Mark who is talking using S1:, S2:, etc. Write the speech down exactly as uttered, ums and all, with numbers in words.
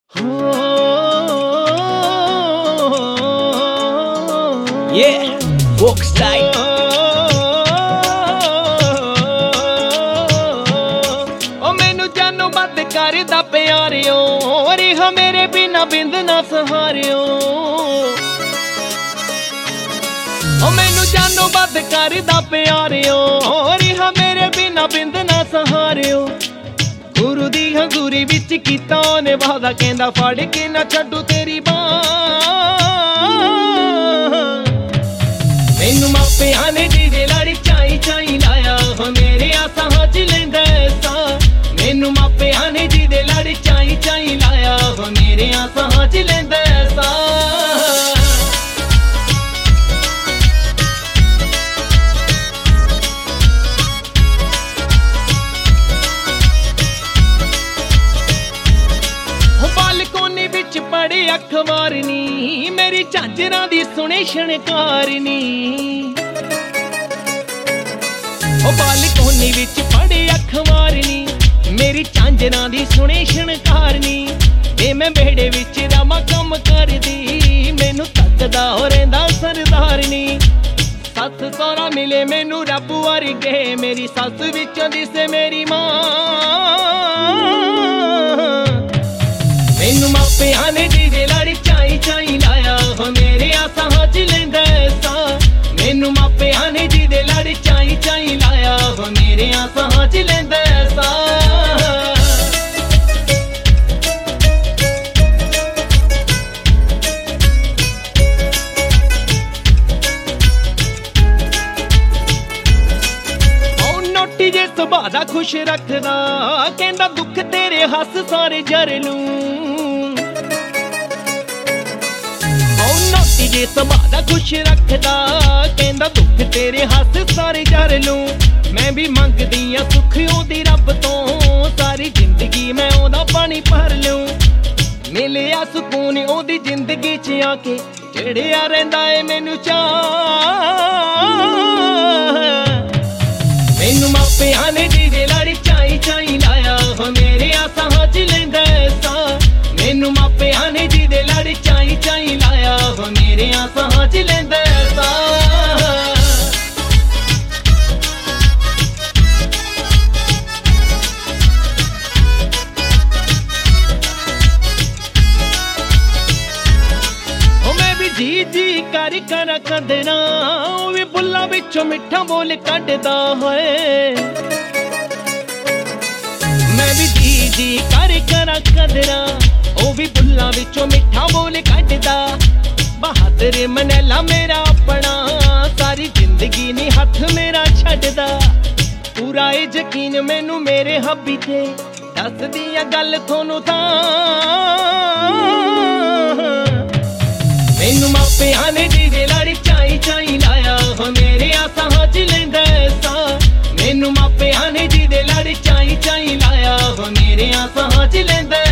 S1: Yeah, walk style. ओ मैनू जानो बात करदा प्यारियो, रिहा मेरे बिना बिंद ना सहारियो। ओ मैनू जानो बात करदा प्यारियो, रिहा मेरे बिना बिंद ना सहारियो। गुरु दी हजूरी विच कीता ओने वादा, कहंदा फड़ के ना छड्डू तेरी बांह। मैनू मापियां ने दीवे लड़ी चाई चाई लाया, हो मेरे आसां च लैंदा सा। मैनू मापियां ने दीवे लड़ी चाई चाई लाया, हो मेरे आसां च लैंदा सा। पढ़े अखबार नी मेरी झांजरां दी सुने छणकार नी। ओ बालकोनी विच पढ़े अखबार नी मेरी झांजरां दी सुने छणकार नी। ते मैं बेड़े विच रामा कम करदी, मैनू तकदा हो रहिंदा सरदार नी। सस सौरा मिले मैनू रब वर्गे, मेरी सस विचों दिसे मेरी मां। मैनू मापियां ने दीवे लड़ी चाई चाई लाया, हो मेरे आसां च लैंदा सा। मैनू मापियां ने दीवे लड़ी चाई चाई लाया, हो मेरे आसां च लैंदा सा। ओ नोटी जे सुभा दा खुश रखदा, कहंदा दुख तेरे हस सारे जर लूं। जे सुभा खुश रखदा, कहंदा दुख तेरे हस सारे जर लूं। मैं भी मंगदी आ सुख ओदी रब तो, सारी जिंदगी मैं ओदा पानी भर लूं। मिलिया सुकून ओदी जिंदगी च आके, चढ़िया रहिंदा ए मैनू चाह। मैनू मापियां ने दीवे लड़ी चाई चाई लाया, हो मेरे आसां च लैंदा सा। मैनू मापियां ने दीवे लड़ी चाई चाई लाया, हो मेरे आसां च लैंदा सा। ओ मैं भी जी जी कर कर कदरा, ओ भी बुल्ला विचों मिठा बोल कढदा होए। मैं भी जी जी कर कर कदरा, ओ भी बुल्ला विचों मिठा बोल कढदा। बहादुर मनैला मेरा अपना, सारी जिंदगी नी हथ मेरा छड्डदा। पूरा ए यकीन मैनू मेरे हब्बी ते, दसदी आ गल थोनू तां। मैनू मापियां ने दीवे लड़ी चाई चाई लाया, हो मेरे आसां च लैंदा सा। मैनू मापियां ने दीवे लड़ी चाई चाई लाया, हो मेरे आसां च लैंदा